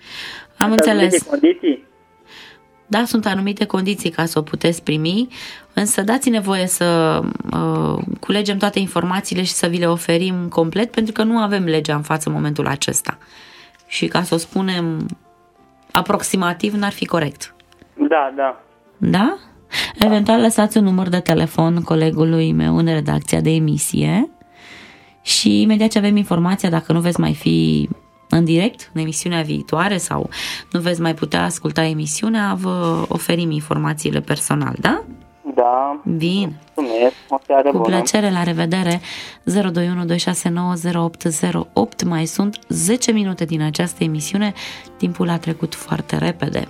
Speaker 2: Am înțeles.
Speaker 12: Condiții?
Speaker 2: Da, sunt anumite condiții ca să o puteți primi, însă dați-ne voie să culegem toate informațiile și să vi le oferim complet, pentru că nu avem legea în față în momentul acesta. Și ca să o spunem aproximativ, n-ar fi corect.
Speaker 12: Da.
Speaker 2: Da? Eventual lăsați un număr de telefon colegului meu în redacția de emisie și imediat ce avem informația, dacă nu veți mai fi în direct în emisiunea viitoare sau nu veți mai putea asculta emisiunea, vă oferim informațiile personal, da?
Speaker 10: Da.
Speaker 2: Bine.
Speaker 10: Mulțumesc. O seară bună.
Speaker 2: Cu plăcere, la revedere. 021-269-0808. Mai sunt 10 minute din această emisiune. Timpul a trecut foarte repede.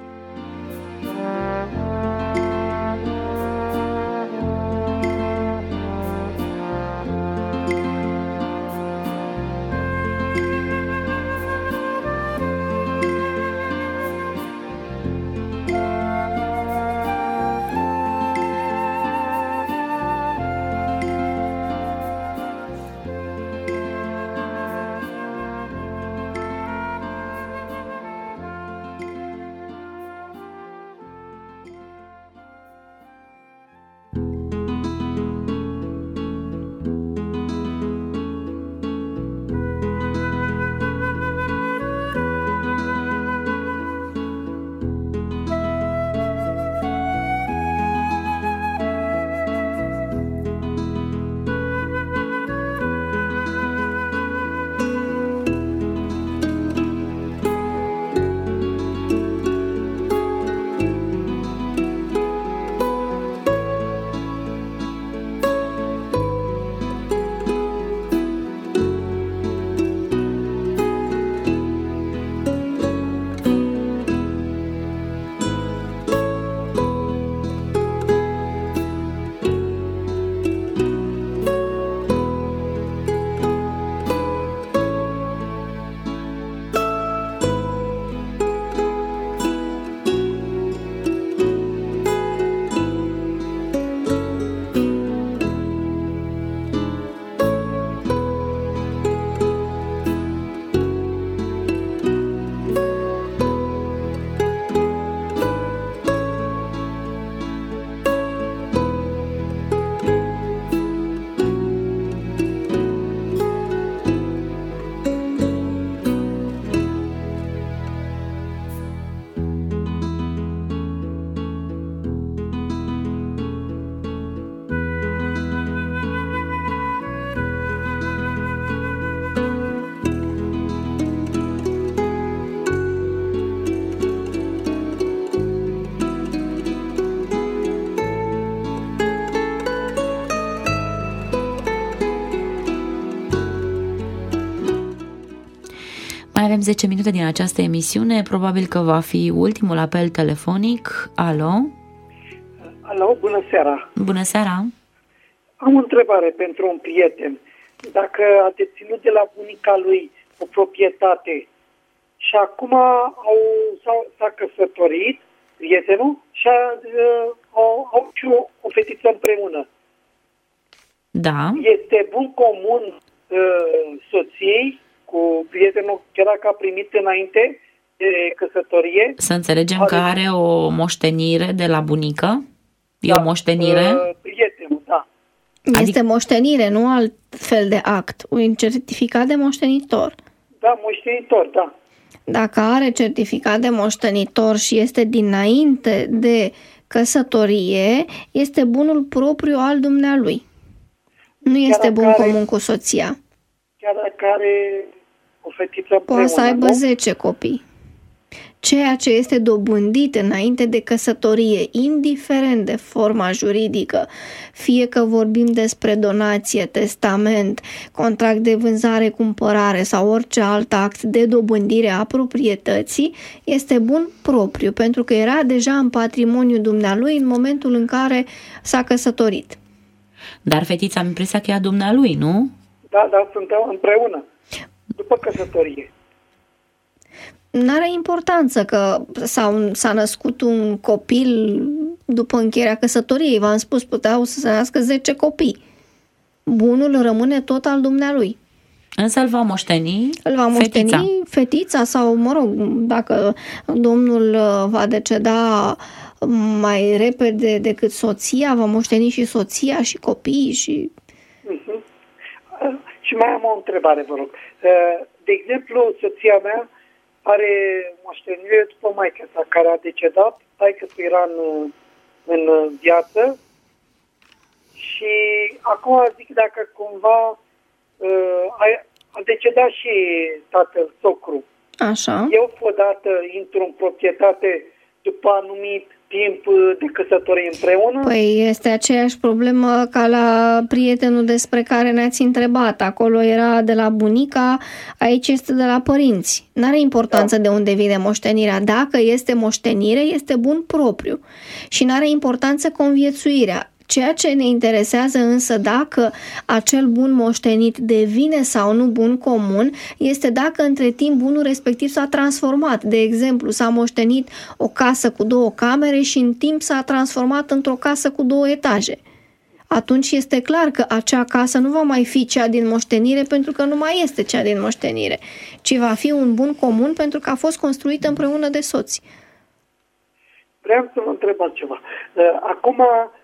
Speaker 2: Avem 10 minute din această emisiune, probabil că va fi ultimul apel telefonic. Alo?
Speaker 13: Alo, bună seara!
Speaker 2: Bună seara!
Speaker 13: Am o întrebare pentru un prieten. Dacă a deținut de la bunica lui o proprietate și acum s-a căsătorit, prietenul, și au și o fetiță împreună.
Speaker 2: Da.
Speaker 13: Este bun comun soției cu prietenul, chiar dacă a primit înainte de căsătorie?
Speaker 2: Să înțelegem că are o moștenire de la bunică? E o moștenire?
Speaker 13: Prietenul, da.
Speaker 3: Este moștenire, nu alt fel de act. Un certificat de moștenitor.
Speaker 13: Da, moștenitor, da.
Speaker 3: Dacă are certificat de moștenitor și este dinainte de căsătorie, este bunul propriu al dumnealui. Nu este bun comun cu soția.
Speaker 13: Chiar dacă are o fetiță împreună,
Speaker 3: poate să aibă 10 copii. Ceea ce este dobândit înainte de căsătorie, indiferent de forma juridică, fie că vorbim despre donație, testament, contract de vânzare-cumpărare sau orice alt act de dobândire a proprietății, este bun propriu, pentru că era deja în patrimoniul dumnealui în momentul în care s-a căsătorit.
Speaker 2: Dar fetița am impresia că e a dumnealui, nu?
Speaker 13: Da, suntem împreună, după căsătorie.
Speaker 3: N-are importanță că s-a născut un copil după încheierea căsătoriei. V-am spus, puteau să se nască 10 copii. Bunul rămâne tot al dumnealui.
Speaker 2: Însă îl va moșteni
Speaker 3: fetița sau, mă rog, dacă domnul va deceda mai repede decât soția, va moșteni și soția și copiii și...
Speaker 13: Și mai am o întrebare, vă rog. De exemplu, soția mea are moștenire după maică sa, care a decedat taică-sul era în viață și acum zic dacă cumva a decedat și tatăl, socru.
Speaker 3: Așa.
Speaker 13: Eu odată intru în proprietate după anumit timp de căsătorie împreună?
Speaker 3: Păi este aceeași problemă ca la prietenul despre care ne-ați întrebat. Acolo era de la bunica, aici este de la părinți. N-are importanță de unde vine moștenirea. Dacă este moștenire, este bun propriu. Și n-are importanță conviețuirea. Ceea ce ne interesează însă dacă acel bun moștenit devine sau nu bun comun este dacă între timp bunul respectiv s-a transformat. De exemplu, s-a moștenit o casă cu 2 camere și în timp s-a transformat într-o casă cu 2 etaje. Atunci este clar că acea casă nu va mai fi cea din moștenire pentru că nu mai este cea din moștenire, ci va fi un bun comun pentru că a fost construită împreună de soți.
Speaker 13: Vreau să vă întreb altceva. Acum,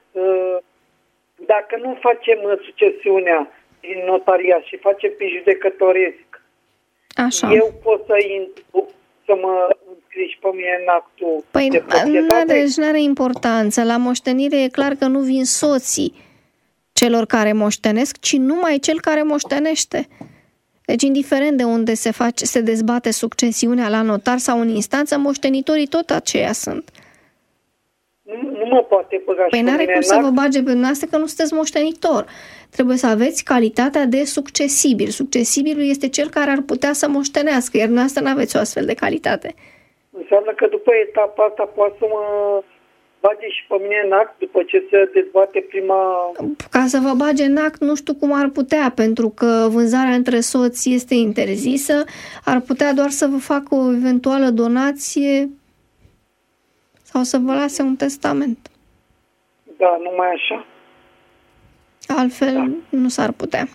Speaker 13: dacă nu facem succesiunea din notariat și facem pe judecătoresc,
Speaker 3: așa,
Speaker 13: eu pot să mă înscriși pe mine în actul de proprietate?
Speaker 3: Deci nu are importanță. La moștenire e clar că nu vin soții celor care moștenesc, ci numai cel care moștenește. Deci, indiferent de unde se dezbate succesiunea la notar sau în instanță, moștenitorii tot aceia sunt.
Speaker 13: Nu mă poate băga.
Speaker 3: Păi n-are cum să vă bage pe dumneavoastră că nu sunteți moștenitor. Trebuie să aveți calitatea de succesibil. Succesibilul este cel care ar putea să moștenească, iar dumneavoastră nu aveți o astfel de calitate.
Speaker 13: Înseamnă că după etapa asta poate să mă bage și pe mine în act după ce se dezbate prima...
Speaker 3: Ca să vă bage în act, nu știu cum ar putea, pentru că vânzarea între soți este interzisă. Ar putea doar să vă facă o eventuală donație sau să vă lase un testament.
Speaker 13: Da, numai așa.
Speaker 3: Altfel nu s-ar putea.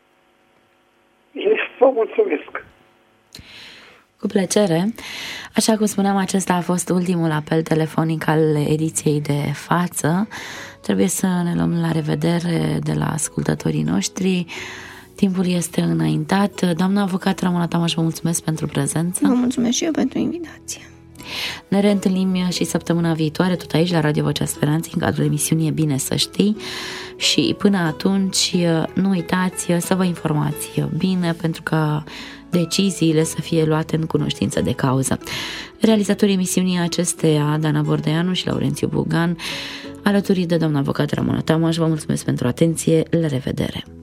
Speaker 13: Vă mulțumesc.
Speaker 2: Cu plăcere. Așa cum spuneam, acesta a fost ultimul apel telefonic al ediției de față. Trebuie să ne luăm la revedere de la ascultătorii noștri. Timpul este înaintat. Doamna avocat Ramona Tamaș, vă mulțumesc pentru prezență.
Speaker 3: Vă mulțumesc și eu pentru invitație.
Speaker 2: Ne reîntâlnim și săptămâna viitoare, tot aici, la Radio Vocea Speranței, în cadrul emisiunii E Bine Să Știi. Și până atunci, nu uitați să vă informați bine, pentru că deciziile să fie luate în cunoștință de cauză. Realizatorii emisiunii acesteia, Dana Bordeanu și Laurențiu Bugan, alături de doamna avocat Ramona Tamaș, vă mulțumesc pentru atenție. La revedere!